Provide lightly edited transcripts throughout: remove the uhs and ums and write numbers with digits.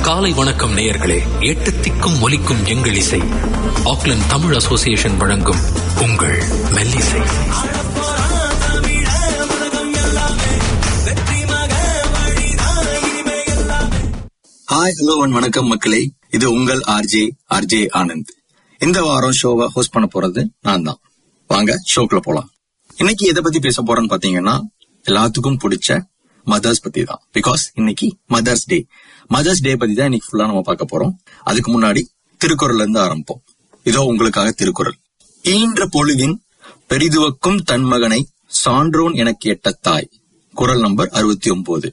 காலை வணக்கம் நேயர்களே. எட்டு திக்கும் ஒலிக்கும் எங்கள் இசை. ஆக்லாந்து தமிழ் அசோசியேஷன் வழங்கும் உங்கள் மெல்லிசை. ஹாய், ஹலோ அண்ட் வணக்கம் மக்களே. இது உங்கள் ஆர்ஜே ஆனந்த். இந்த வாரம் ஷோவை ஹோஸ்ட் பண்ண போறது நான் தான். வாங்க ஷோக்குள்ள போலாம். இன்னைக்கு எதை பத்தி பேச போறோம்னு பாத்தீங்கன்னா, எல்லாத்துக்கும் பிடிச்ச மதர்ஸ் பத்தி தான். பிகாஸ் இன்னைக்கு மதர்ஸ் டே. மதர்ஸ் டே பத்தி தான் இன்னைக்கு ஃபுல்லா நம்ம பார்க்க போறோம். அதுக்கு முன்னாடி திருக்குறள்ல இருந்து ஆரம்பிப்போம். இதோ உங்களுக்காக திருக்குறள். ஈன்ற பொழுதின் பெரிதுவக்கும் தன் மகனை சான்றோன் என கேட்ட தாய். குறள் நம்பர் 69.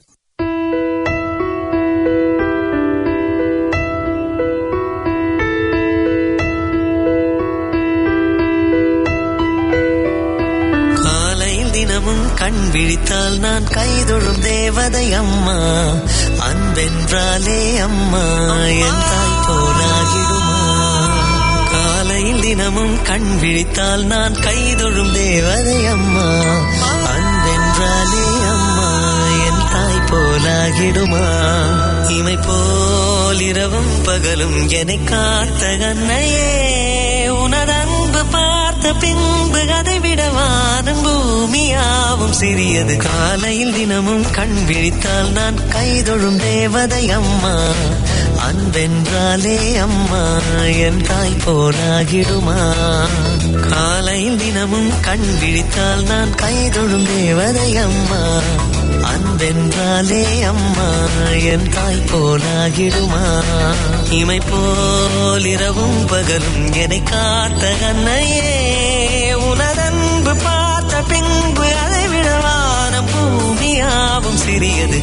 கண் விழித்தால் நான் கைதொழும் தேவதை அம்மா. அன்பென்றாலே அம்மா என் தாய் போலாகிடுமா. காலையில் தினமும் கண் விழித்தால் நான் கைதொழும் தேவதை அம்மா. அன்பென்றாலே அம்மா என் தாய் போலாகிடுமா. இமை போல் இரவும் பகலும் என்னை காத்த கண்ணையே, உனதன்பு பார்த்த பின்பு அதை விட வானம் பூமியாவும் சிறியது. காலையில் தினமும் கண் விழித்தால் நான் கைதொழும் தேவதை அம்மா. அன்பென்றாலே அம்மா என் தாய் போலாகிடுமா. காலையில் தினமும் கண் விழித்தால் நான் கைதொழும் தேவதை அம்மா. அன்பென்றாலே அம்மா என் தாய் போலாகிடுமா. இமை போல் இரவும் பகலும் என்னை காத்த கண்ணையே, உனதன்பு பார்த்த பின்பு அதை விட வானம் பூமியாவும் சிறியது.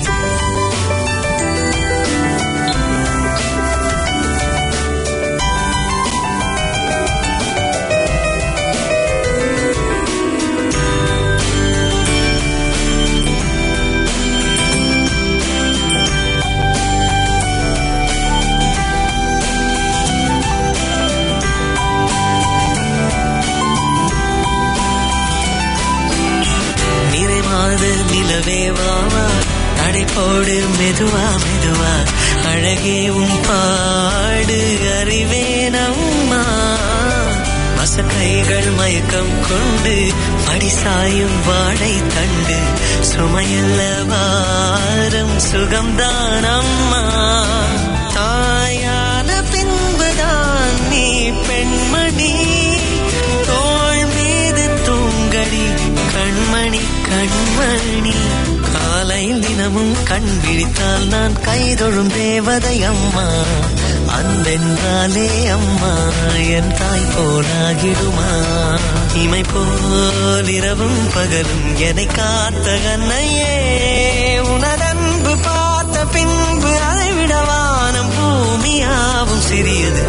நிலவேவாவா தடைப்போடு மெதுவா மெதுவா, அழகே உன் பாடு அறிவேனம்மா. மசக்கைகள் மயக்கம் கொண்டு அடிசாயும் வாழை தண்டு, சுமையல்ல வாரம் சுகம்தான் அம்மா. தாயான பின்புதான் நீ பெண்மணி, தோள் மீது தூங்கடி கண்மணி கண்மணி. காலையில் தினமும் கண் விழித்தால் நான் கைதொழும் தேவதை அம்மா. அன்பென்றாலே அம்மா என் தாய் போலாகிடுமா. இமை போல் இரவும் பகலும் என்னை காத்த கண்ணையே, உனதன்பு பார்த்த பின்பு அதை விட வானம் பூமியாவும் சிறியது.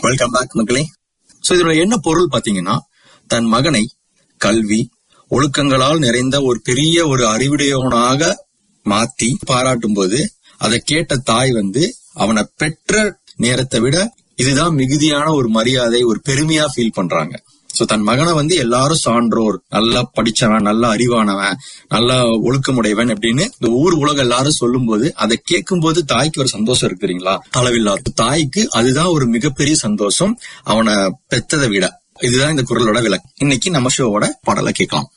வெல்கம் பேக் மக்களே. சோ இதோட என்ன பொருள் பாத்தீங்கன்னா, தன் மகனை கல்வி ஒழுக்கங்களால் நிறைந்த ஒரு பெரிய ஒரு அறிவுடையவனாக மாத்தி பாராட்டும் போது அதை கேட்ட தாய் அவனை பெற்ற நேரத்தை விட இதுதான் மிகுதியான ஒரு மரியாதை, ஒரு பெருமையா ஃபீல் பண்றாங்க. சோ தன் மகனை எல்லாரும் சான்றோர், நல்லா படிச்சவன், நல்லா அறிவானவன், நல்லா ஒழுக்கமுடையவன் அப்படின்னு இந்த ஊர் உலகம் எல்லாரும் சொல்லும் போது அதை கேட்கும் போது தாய்க்கு ஒரு சந்தோஷம் இருக்கு தெரியுங்களா, அளவில்லாத. தாய்க்கு அதுதான் ஒரு மிகப்பெரிய சந்தோஷம் அவனை பெற்றதை விட. இதுதான் இந்த குறளோட விளக்கம். இன்னைக்கு நம்ம ஷோவோட பாடலை கேட்கலாம்.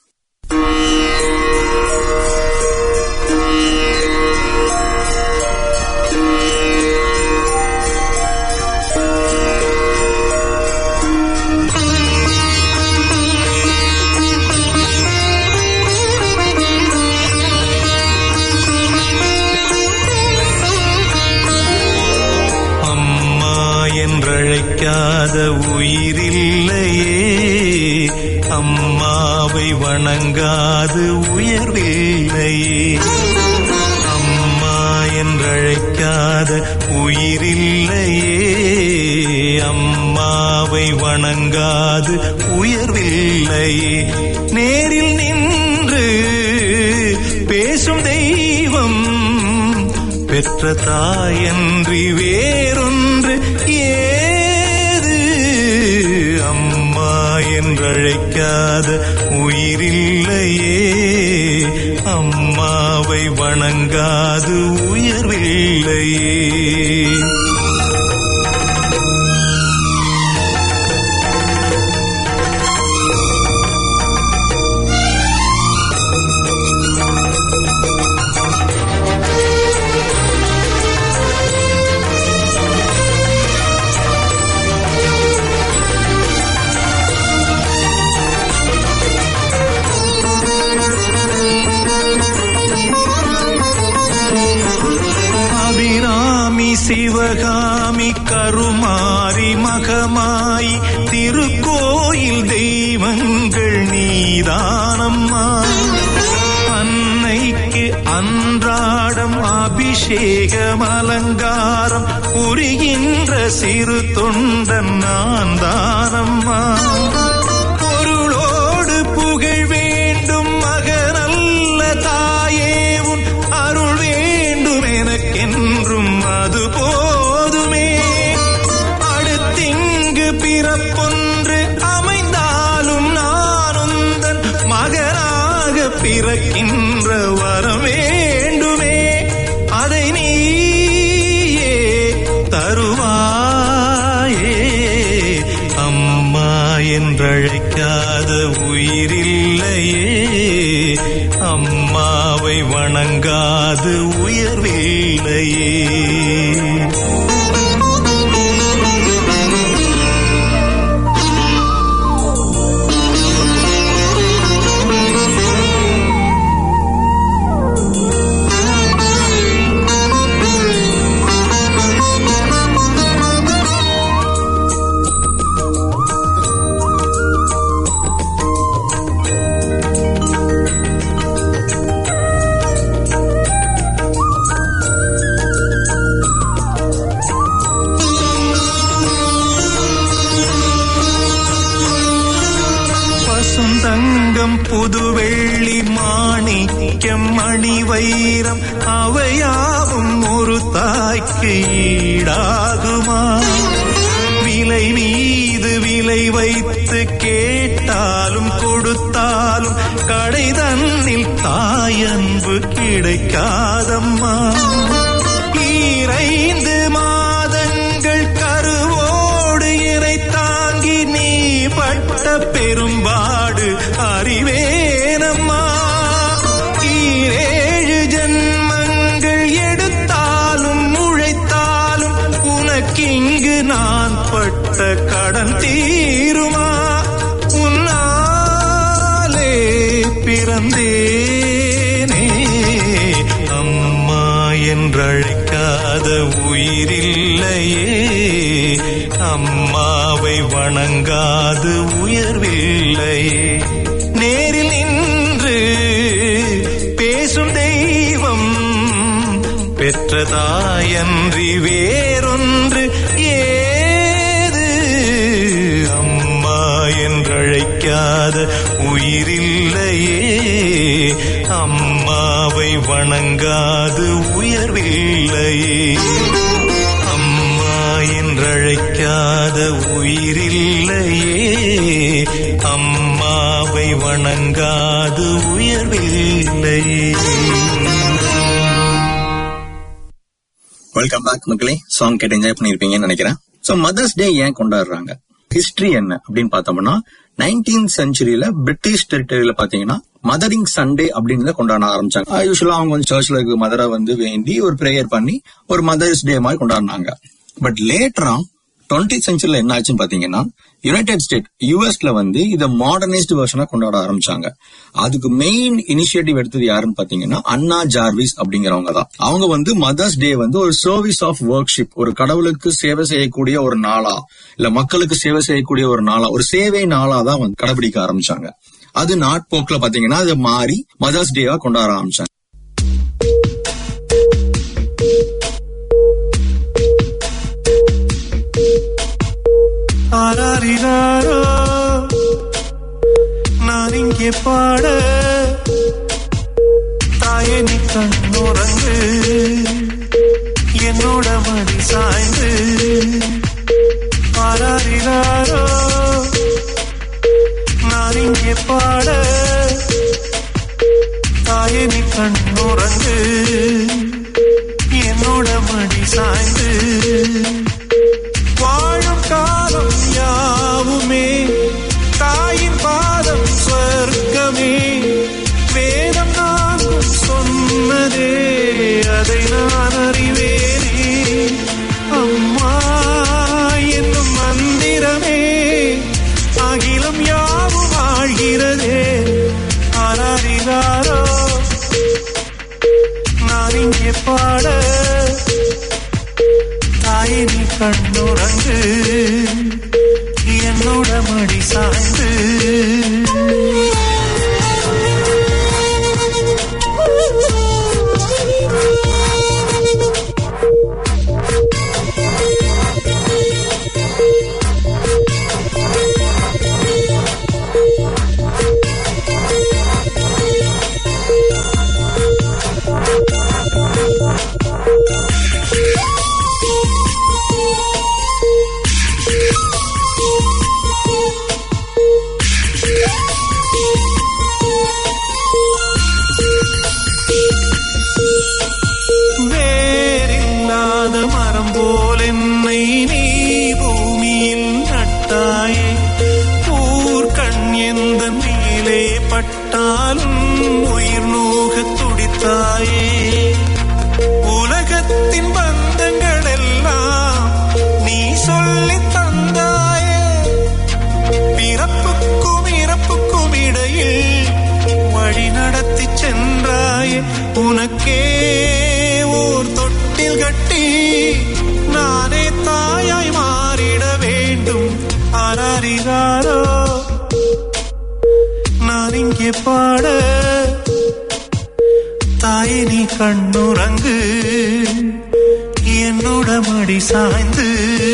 என்றழைக்காத உயிரில்லையே, அம்மாவை வணங்காது உயர்வில்லையே. அம்மா என்றழைக்காத உயிரில்லையே, அம்மாவை வணங்காது உயர்வில்லையே. நேரில் நின்று பேசும் தெய்வம் பெற்ற தாயன்றி வேறொன்று ஏது. அம்மா என்றழைக்காத உயிரில்லையே, அம்மாவை வணங்காது உயர்வில்லையே. சிவகாமி கருமாரி மகமாயி திருக்கோயில் தெய்வங்கள் நீதானம்மா. அன்னைக்கு அன்றாடம் அபிஷேகம் அலங்காரம் புரிகின்ற சிறு தொண்டன் நான் தானம்மா. பொருளோடு புகழ் வேண்டும் மகனல்ல தாயே, உன் அருள் வேண்டும் எனக்கென்றும் அது போதுமே. அடுத்திங்கு பிறப்பொன்று அமைந்தாலும் நான் உந்தன் மகனாக பிறக்கின்ற வரம் வேண்டுமே. அதை நீயே தருவாயே. அம்மா என்றழைக்காத உயிரில்லையே, அம்மாவை வணங்காது உயர்வில்லையே. புதுவெள்ளி மாணிக்கம் மணி வைரம் அவையாவும் ஒரு தாய்க்கு ஈடாகுமா? விலை மீது விலை வைத்து கேட்டாலும் கொடுத்தாலும் கடை தன்னில் தாயன்பு கிடைக்காதம்மா. 2 மாதங்கள் கருவோடு இறை தாங்கி நீ பட்ட பெரும்பாடு அறிவேனம்மா. 7 ஜன்மங்கள் எடுத்தாலும் உழைத்தாலும் உனக்கிங்கு நான் பட்ட கடன் தீருமா? உன்னாலே பிறந்தேனே. அம்மா என்றழைக்காத உயிரில்லையே, அம்மாவை வணங்காது உயர்வில்லையே. நேரில் நின்று பேசும் தெய்வம் பெற்ற தாயன்றி வேறொன்று ஏது. என்றழைக்காத உயிரில்லையே, அம்மாவை வணங்காது உயர்வில்லையே. அம்மா என்றழைக்காத உயிரில்லையே, அம்மாவை வணங்காது உயர்வில்லையே. வெல்கம் பேக் மக்களே. சாங் கேட்டு என்ஜாய் பண்ணிருப்பீங்கன்னு நினைக்கிறேன். சோ மதர்ஸ் டே ஏன் கொண்டாடுறாங்க, ஹிஸ்டரி என்ன அப்படின்னு பார்த்தோம்னா, 19th centuryல பிரிட்டிஷ் டெரிட்டரியில பாத்தீங்கன்னா மதரிங் சண்டே அப்படின்னு கொண்டாட ஆரம்பிச்சாங்க. யூஸ்வலா அவங்க வந்து சர்ச்ல இருக்க மதரை வந்து வேண்டி ஒரு பிரேயர் பண்ணி ஒரு மதர்ஸ் டே மாதிரி கொண்டாடினாங்க. பட் லேட்டரா 20th centuryல என்ன ஆச்சுன்னு பாத்தீங்கன்னா, யுனைடெட் ஸ்டேட் யூஎஸ்ல வந்து இத மாடர்னைஸ்டு வெர்ஷனா கொண்டாட ஆரம்பிச்சாங்க. அதுக்கு மெயின் இனிஷியேட்டிவ் எடுத்தது யாருன்னு பாத்தீங்கன்னா அண்ணா ஜார்விஸ் அப்படிங்கிறவங்க தான். அவங்க வந்து மதர்ஸ் டே வந்து ஒரு சர்வீஸ் ஆஃப் ஒர்க்ஷிப், ஒரு கடவுளுக்கு சேவை செய்யக்கூடிய ஒரு நாளா, இல்ல மக்களுக்கு சேவை செய்யக்கூடிய ஒரு நாளா, ஒரு சேவை நாளா தான் வந்து கடைபிடிக்க ஆரம்பிச்சாங்க. அது நாட்போக்குல பாத்தீங்கன்னா அது மாறி மதர்ஸ் டேவா கொண்டாட ஆரம்பிச்சாங்க. ஆராரிராரோ நான் இங்கே பாட, தாயே நீ கண்ணுறங்கு என்னோட மடி சாய்ந்து. ஆராரிராரோ நான் இங்கே பாட, தாயே நீ கண்ணுறங்கு என்னோட மடி சாய்ந்து. வாழும் காலம் யாவுமே தாயின் பாதம் சொர்க்கமே, வேதம் நான் சொன்னதே அதை நான் அறிவேனே. அம்மா என்னும் மந்திரமே அகிலம் யாவும் ஆழ்கிறதே. ஆராரிராரோ நான் இங்கே பாட, தாயே நீ கண்ணுறங்கு என்னோட மடி சாய்ந்து. உயிர் நோக துடித்தாயே, உலகத்தின் பந்தங்கள் எல்லாம் நீ சொல்லி தந்தாயே. பிறப்புக்கும் இறப்புக்கும் இடையில் வழி நடத்தி சென்றாயே. உனக்கே ஓர் தொட்டில் கட்டி நானே தாயாய் மாறிட வேண்டும். ஆராரிராரோ நான் இங்கே பாட, தாயே நீ கண்ணுறங்கு என்னோட மடி சாய்ந்து.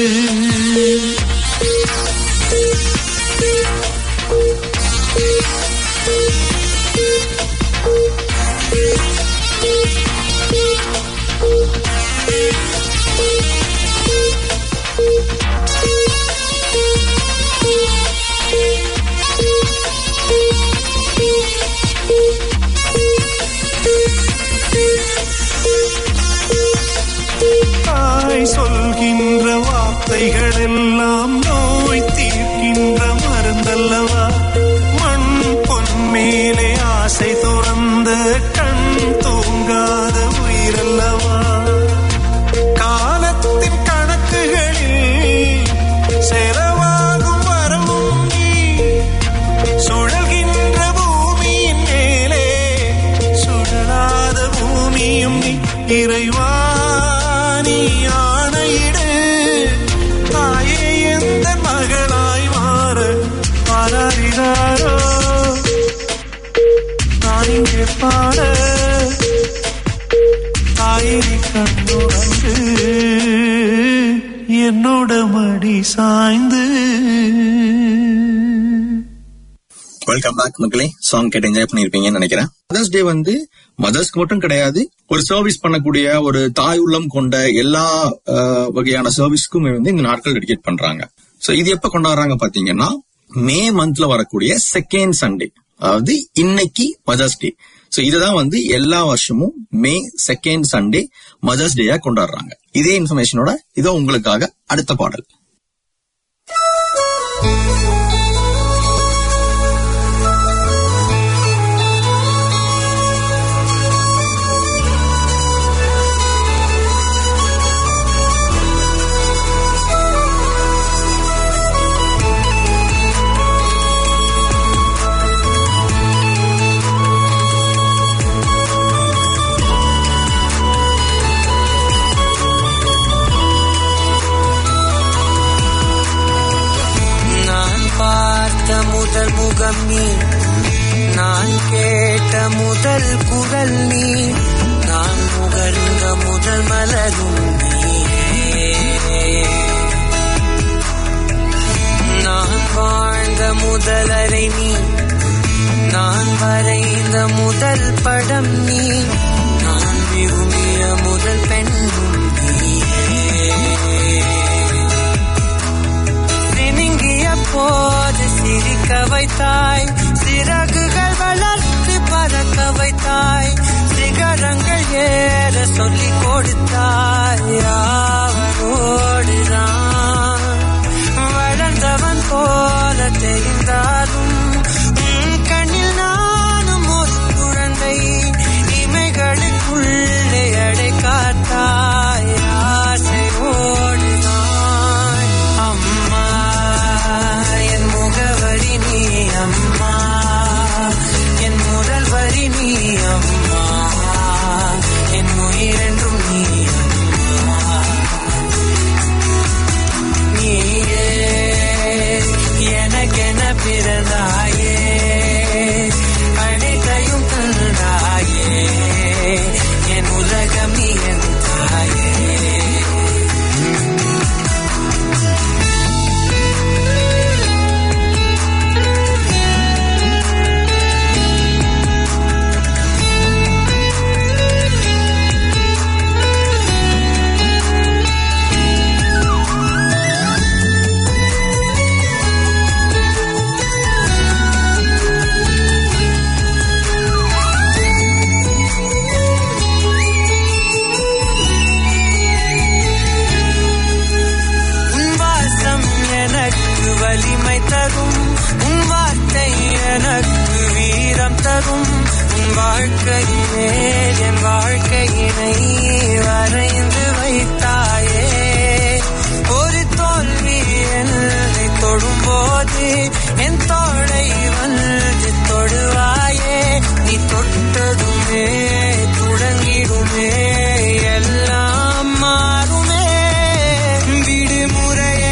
சொல்கின்ற வார்த்தைகள் எல்லாம் நோய் தீர்க்கின்ற மருந்தல்லவா. மண் பொன் மேலே ஆசை துறந்த கண் தூங்காத உயிரல்லவா. காலத்தின் கணக்குகளில் செலவாகும் வரவும் நீ, சுழல்கின்ற பூமியின் மேலே சுழலாத பூமியும் நீ. இறைவா நீ ஆணையிடு, தாயே எந்த மகளாய் மாற. ஆராரிராரோ நான் இங்கே பாட, தாயே நீ கண்ணுறங்கு என்னோட மடி சாய்ந்து. வெல்கம் பேக் மக்களே. சாங் கேட்டு என்ஜாய் பண்ணிருப்பீங்கன்னு நினைக்கிறேன். மதர்ஸ் டே வந்து மதர்ஸ்க்கு மட்டும் கிடையாது, ஒரு சர்வீஸ் பண்ணக்கூடிய ஒரு தாய் உள்ளம் கொண்ட எல்லா வகையான சர்வீஸ்க்கும் வந்து இந்த நாட்கள் டெடிகேட் பண்றாங்க. சோ இது எப்ப கொண்டாடுறாங்க பாத்தீங்கன்னா மே மந்த்ல வரக்கூடிய செகண்ட் சண்டே, அதாவது இன்னைக்கு மதர்ஸ் டே. சோ இதுதான் வந்து எல்லா வருஷமும் மே செகண்ட் சண்டே மதர்ஸ் டேயா கொண்டாடுறாங்க. இதே இன்ஃபர்மேஷனோட இதோ உங்களுக்காக அடுத்த பாடல். முதல் முகம் நீ, நான் கேட்ட முதல் குரல் நீ, நான் முகர்ந்த முதல் மலரும் நீ, நான் வாழ்ந்த முதல் அறை நீ, நான் வரைந்த முதல் படம் நீ, நான் விரும்பிய முதல் பெண்ணும் நீ. போது சிரிக்க வைத்தாய், சிறகுகள் வளர்த்து பறக்க வைத்தாய், சிகரங்கள் ஏற சொல்லிக் கொடுத்தாய். அவனோடுதான் வளர்ந்தவன் போல தெரிந்தாலும் கண்ணில் நானும் ஒரு குழந்தை, இமைகளுக்குள்ளே அடை காத்தாய். ஆசையோடுதான் அம்மா என் முகவரி நீ, அம்மா என் முதல் வரி நீ, அம்மா என் உயிரென்றும் நீ, அம்மா நீயே எனக்கென பிறந்தாயே, அனைத்தையும் தந்தாயே, என் உலகம் நீ என் தாயே. வலிமை தரும் உன் வார்த்தை எனக்கு வீரம் தரும், உன் வாழ்க்கையிலே என் வாழ்க்கையினை வரைந்து வைத்தாயே. ஒரு தோல்வி என்னை தொடும்போது என் தோளை வந்து தொடுவாயே, நீ தொட்டதுமே தொடங்கிடுமே எல்லாம் மாறுமே. விடுமுறையே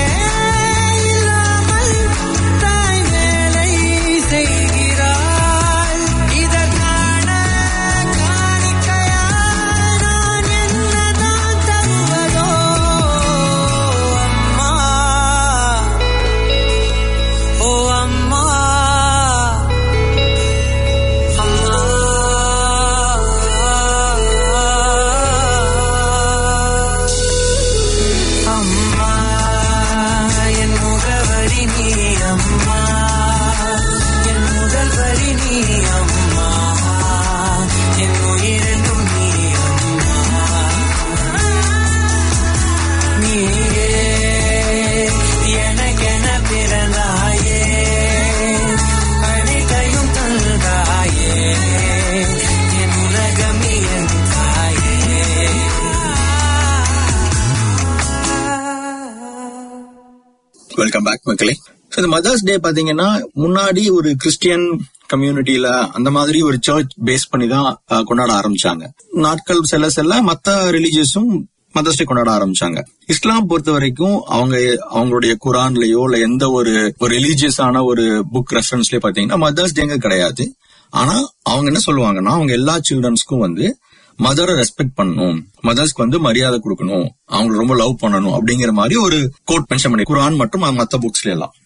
வெல்கம் பேக் மக்களே. இந்த மதர்ஸ் டே பாத்தீங்கன்னா முன்னாடி ஒரு கிறிஸ்டியன் கம்யூனிட்டியில அந்த மாதிரி ஒரு சர்ச் பேஸ் பண்ணி தான் கொண்டாட ஆரம்பிச்சாங்க. நாட்கள் செல்ல செல்ல மத்த ரிலீஜியஸும் மதர்ஸ் டே கொண்டாட ஆரம்பிச்சாங்க. இஸ்லாம் பொறுத்த வரைக்கும் அவங்களுடைய குரான்லயோ இல்ல எந்த ஒரு ரிலீஜியஸான ஒரு புக் ரெஃபரன்ஸ்லயோ பாத்தீங்கன்னா மதர்ஸ் டேங்க கிடையாது. ஆனா அவங்க என்ன சொல்லுவாங்கன்னா அவங்க எல்லா சில்ட்ரன்ஸ்க்கும் வந்து மதரை ரெஸ்பெக்ட் பண்ணணும், மதர்ஸ்க்கு வந்து மரியாதை கொடுக்கணும், அவங்களை ரொம்ப லவ் பண்ணணும் அப்படிங்கிற மாதிரி ஒரு கோட் மென்ஷன் பண்ணி குரான் மற்றும் மத்த புக்ஸ்ல எல்லாம்.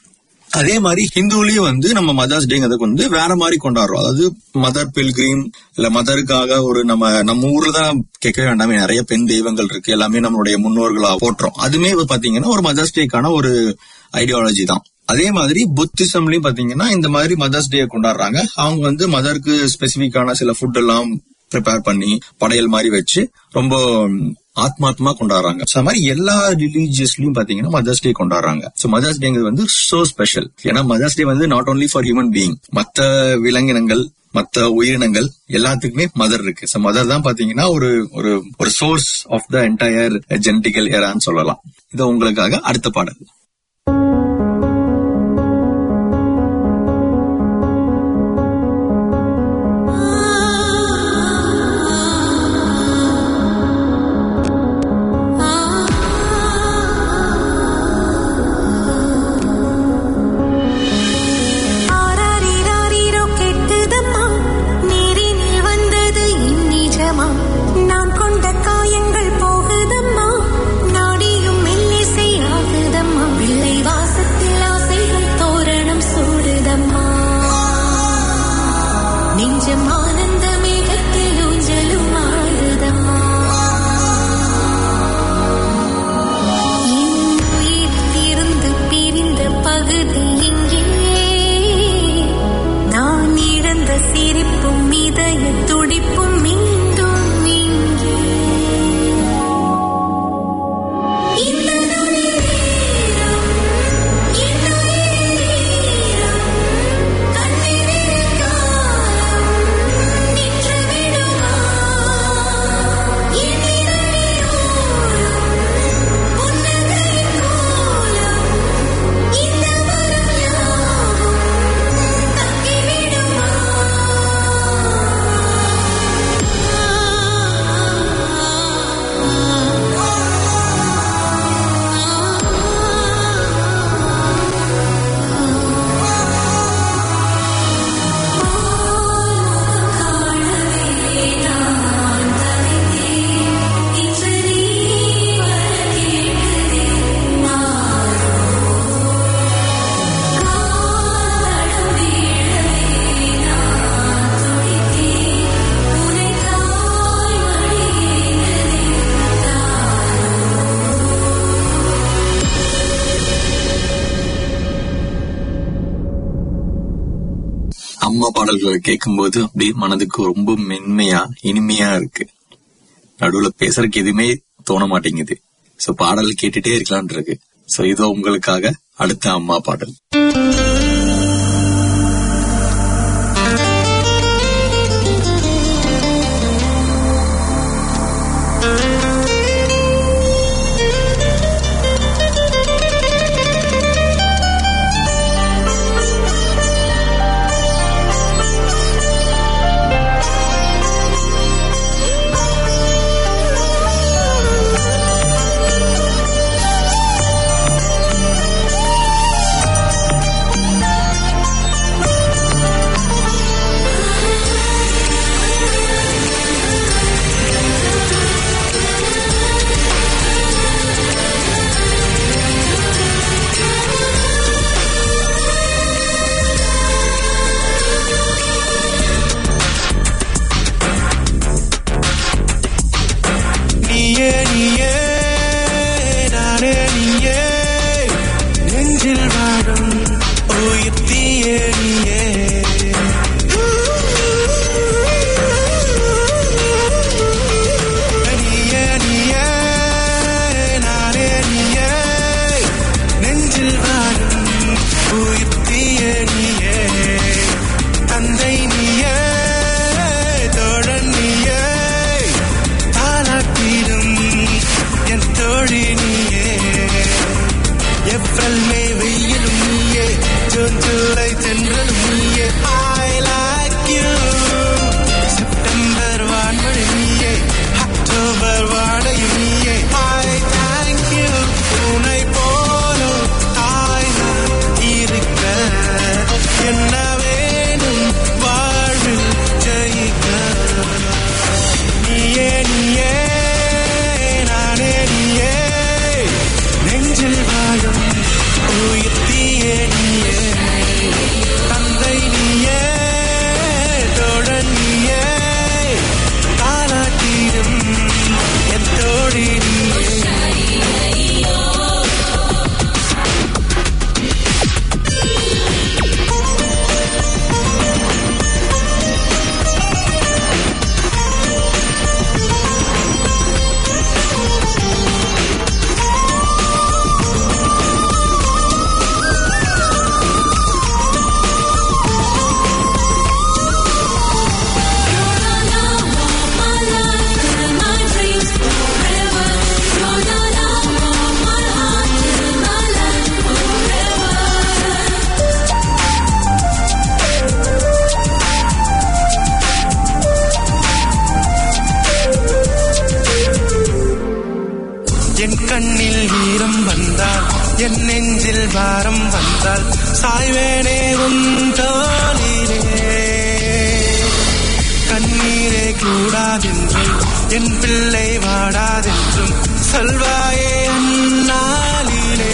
அதே மாதிரி ஹிந்துலயும் வந்து நம்ம மதர்ஸ் டேங்கிறதுக்கு வந்து வேற மாதிரி கொண்டாடுறோம். அதாவது மதர் பில்கிரீம் இல்ல மதருக்காக ஒரு நம்ம ஊர்ல தான் கேட்கவே வேண்டாமே, நிறைய பெண் தெய்வங்கள் இருக்கு, எல்லாமே நம்மளுடைய முன்னோர்களா போற்றோம். அதுமே பாத்தீங்கன்னா ஒரு மதர்ஸ் டேக்கான ஒரு ஐடியாலஜி தான். அதே மாதிரி புத்திசம்லயும் பாத்தீங்கன்னா இந்த மாதிரி மதர்ஸ் டே கொண்டாடுறாங்க. அவங்க வந்து மதருக்கு ஸ்பெசிபிக்கான சில ஃபுட் எல்லாம் ப்ரிப்பேர் பண்ணி படையல் மாதிரி வச்சு ரொம்ப ஆத்மாத்மா கொண்டாடுறாங்க. அது மாதிரி எல்லா ரிலீஜியஸ்லயும் பாத்தீங்கன்னா மதர்ஸ் டே கொண்டாடுறாங்க. சோ மதர்ஸ் டேங்கிறது வந்து சோ ஸ்பெஷல். ஏன்னா மதர்ஸ் டே வந்து not only for human being, மத்த விலங்கினங்கள் மத்த உயிரினங்கள் எல்லாத்துக்குமே மதர் இருக்கு. சோ மதர் தான் பாத்தீங்கன்னா ஒரு source of the entire genetical ஏரான்னு சொல்லலாம். இது உங்களுக்காக அடுத்த பாடல். நான் கொண்ட காயங்கள் போகுதம்மா, நாடியும் மெல்லிசை ஆகுதம்மா, பிள்ளை வாசத்தில் ஆசைகள் தோரணம் சூடுதம்மா, நெஞ்சம் ஆனந்த மேகத்தில் ஊஞ்சலும் ஆடுதம்மா, என் உயிரிலிருந்து பிரிந்த பகுதி இங்கே, நான் இழந்த சிரிப்பும் இதய துடிப்பும் அம்மா பாடல்களை கேட்கும்போது அப்படியே மனதுக்கு ரொம்ப மென்மையா இனிமையா இருக்கு. நடுவுல பேசுறதுக்கு எதுவுமே தோண மாட்டேங்குது. சோ பாடல் கேட்டுட்டே இருக்கலான் இருக்கு. சோ இதோ உங்களுக்காக அடுத்த அம்மா பாடல். கண்ணில் ஈரம் வந்தால் என் நெஞ்சில் பாரம் வந்தால் சாய்வேனே உன் தோளிலே. கண்ணீரே கூடாதென்றும் என் பிள்ளை வாடாதென்றும் சொல்வாயே அந்நாளிலே.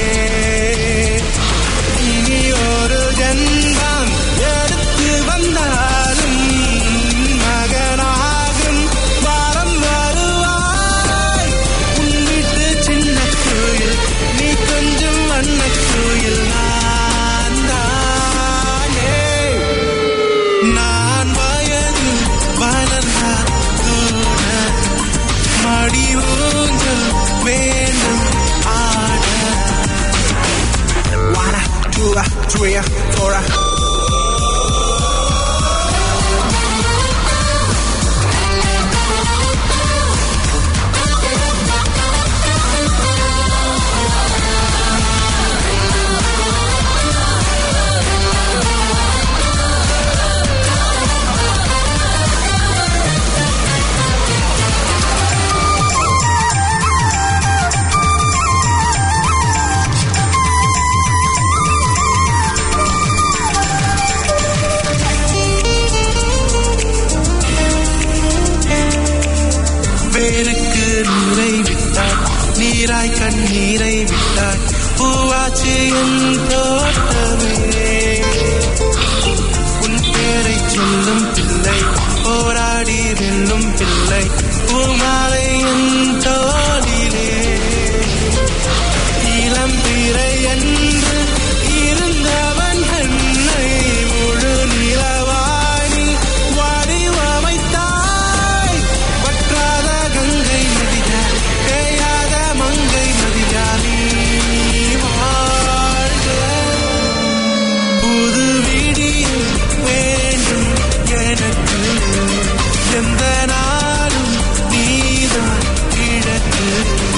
இனி ஒரு ஜென்மம் எடுத்து வந்தாலும் மகனாகும் வாரம் வருவாய். உன் வீட்டு சின்ன கோயில் நீ கொஞ்சம் வண்ண கோயில் நான் தானே. நான் வயது வளர்ந்தால் கூட மடி ஊஞ்சல் வேண்டும் ஆட. 1, 2, 3, 4. வேருக்கு நீரை விட்டாய், நீராய் கண்ணீரை விட்டாய், பூவாச்சு என் தோட்டமே. உன் பேரை சொல்லும் பிள்ளை, போராடி வெல்லும் பிள்ளை, பூமாலை என் தோளிலே. இளம் பிறை என்று இருந்தவன் என்னை முழு நிலவாணி வடிவமைத்தாய். வற்றாத கங்கை நதியா, தேயாத மங்கை நதியா, நீ வாழ்க. புது விடியல் வேண்டும் எனக்கு, எந்த நாளும் நீதான் கிழக்கு.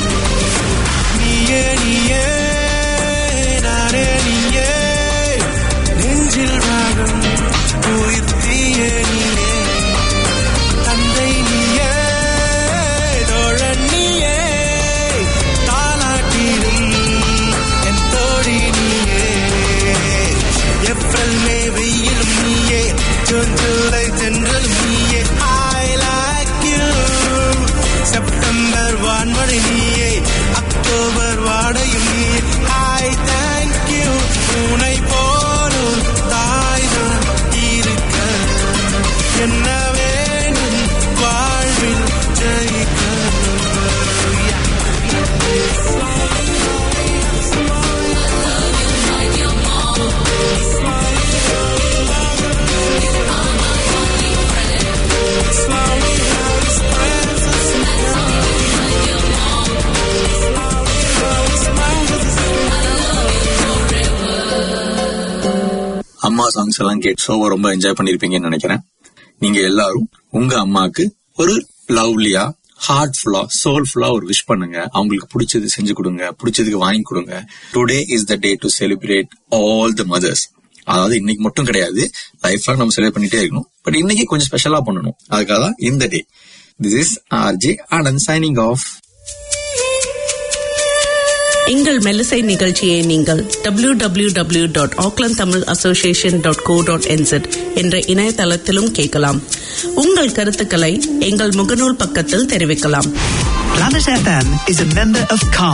நீயே நீயே நானே நீயே, நெஞ்சில் ராகம் உயிர்த்தியே நீயே. தந்தை நீயே தோழன் நீயே, தாலாட்டிடும் என் தோழி நீயே. ஏப்ரல் மே வெயிலும் நீயே, ஜூன் ஜூலை தென்றலும் நீயே. I like you. செப்டம்பர் வான்மழை நீயே, அக்டோபர் வாடையும் நீயே. I thank you. உன்னை போலும் தாய்தான் இருக்க என்ன வேணும் வாழ்வில் ஜெயிக்க. அம்மா சாங்ஸ் எல்லாம் கேட்டு ஷோவை ரொம்ப என்ஜாய் பண்ணிருப்பீங்கன்னு நினைக்கிறேன். நீங்க எல்லாரும் உங்க அம்மாக்கு ஒரு லவ்லியா, ஹார்ட்ஃபுல்லா, சோல்ஃபுல்லா ஒரு விஷ் பண்ணுங்க. அவங்களுக்கு பிடிச்சது செஞ்சு கொடுங்க, பிடிச்சதுக்கு வாங்கி கொடுங்க. Today is the day to celebrate all the mothers. அதாவது இன்னைக்கு மட்டும் கிடையாது, லைஃப்ல நம்ம செலிப்ரேட் பண்ணிட்டே இருக்கணும். பட் இன்னைக்கு கொஞ்சம் ஸ்பெஷலா பண்ணணும். அதுக்காக தான் இந்த day. This is RJ Anand signing off. எங்கள் மெல்லிசை நிகழ்ச்சியை நீங்கள் www.aucklandtamilassociation.co.nz என்ற இணையதளத்திலும் கேட்கலாம். உங்கள் கருத்துக்களை எங்கள் முகநூல் பக்கத்தில் தெரிவிக்கலாம். Planet FM is a member of CAR.